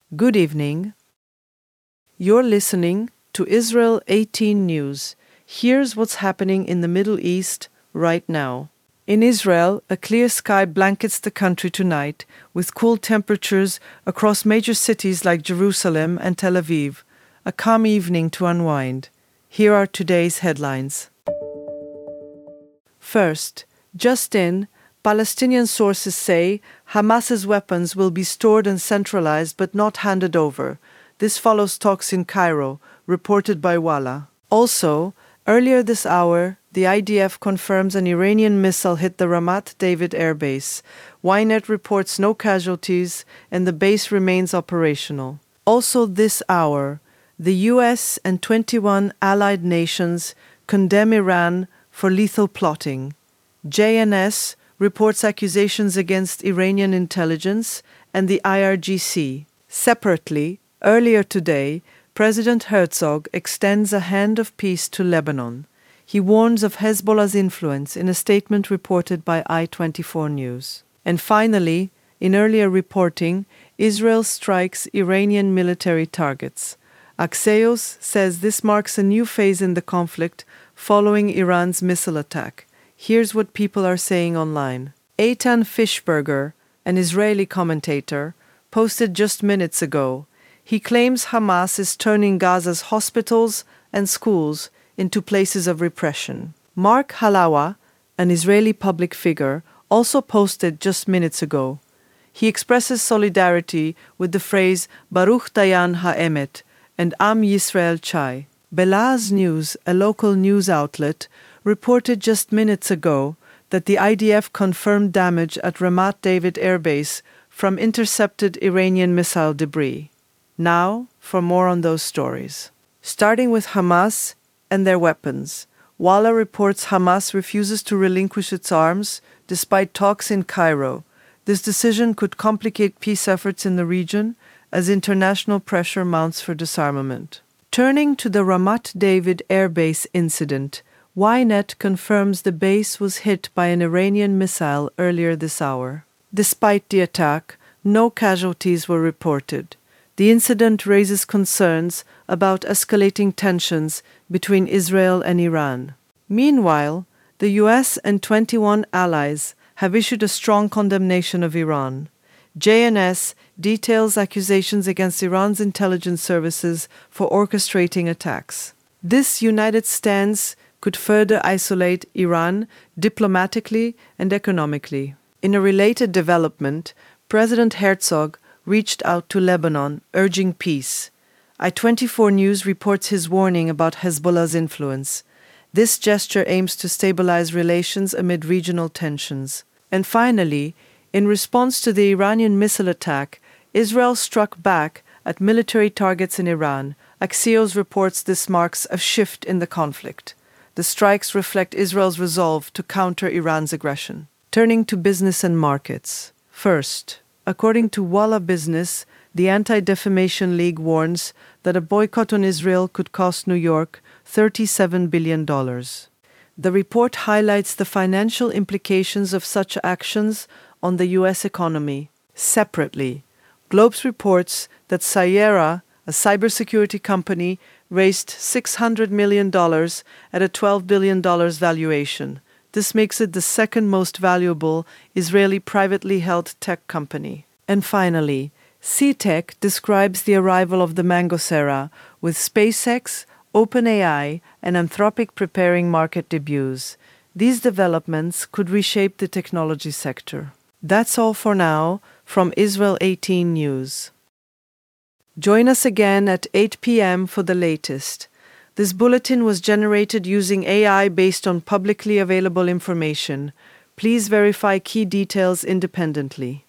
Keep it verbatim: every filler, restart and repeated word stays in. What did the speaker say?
Good evening. You're listening to Israel eighteen News. Here's what's happening in the Middle East right now. In Israel, a clear sky blankets the country tonight, with cool temperatures across major cities like Jerusalem and Tel Aviv. A calm evening to unwind. Here are today's headlines. First, just in, Palestinian sources say Hamas's weapons will be stored and centralized but not handed over. This follows talks in Cairo, reported by Walla. Also, earlier this hour, the I D F confirms an Iranian missile hit the Ramat David Air Base. Ynet reports no casualties and the base remains operational. Also this hour, the U S and twenty-one allied nations condemn Iran for lethal plotting. J N S reports accusations against Iranian intelligence and the I R G C. Separately, earlier today, President Herzog extends a hand of peace to Lebanon. He warns of Hezbollah's influence in a statement reported by I twenty-four News. And finally, in earlier reporting, Israel strikes Iranian military targets. Axios says this marks a new phase in the conflict following Iran's missile attack. Here's what people are saying online. Eitan Fishberger, an Israeli commentator, posted just minutes ago. He claims Hamas is turning Gaza's hospitals and schools into places of repression. Mark Halawa, an Israeli public figure, also posted just minutes ago. He expresses solidarity with the phrase Baruch Dayan Ha'emet and Am Yisrael Chai. Belaz News, a local news outlet, reported just minutes ago that the I D F confirmed damage at Ramat David Air Base from intercepted Iranian missile debris. Now, for more on those stories. Starting with Hamas and their weapons. Walla reports Hamas refuses to relinquish its arms despite talks in Cairo. This decision could complicate peace efforts in the region as international pressure mounts for disarmament. Turning to the Ramat David Air Base incident, Ynet confirms the base was hit by an Iranian missile earlier this hour. Despite the attack, no casualties were reported. The incident raises concerns about escalating tensions between Israel and Iran. Meanwhile, the U S and twenty-one allies have issued a strong condemnation of Iran. J N S details accusations against Iran's intelligence services for orchestrating attacks. This united stance could further isolate Iran diplomatically and economically. In a related development, President Herzog reached out to Lebanon, urging peace. I twenty-four News reports his warning about Hezbollah's influence. This gesture aims to stabilize relations amid regional tensions. And finally, in response to the Iranian missile attack, Israel struck back at military targets in Iran. Axios reports this marks a shift in the conflict. The strikes reflect Israel's resolve to counter Iran's aggression. Turning to business and markets. First, according to Walla Business, the Anti-Defamation League warns that a boycott on Israel could cost New York thirty-seven billion dollars. The report highlights the financial implications of such actions on the U S economy. Separately, Globes reports that Cyera, a cybersecurity company, raised six hundred million dollars at a twelve billion dollars valuation. This makes it the second most valuable Israeli privately held tech company. And finally, CTech describes the arrival of the Mangos era, with SpaceX, OpenAI, and Anthropic preparing market debuts. These developments could reshape the technology sector. That's all for now from Israel eighteen News. Join us again at eight p.m. for the latest. This bulletin was generated using A I based on publicly available information. Please verify key details independently.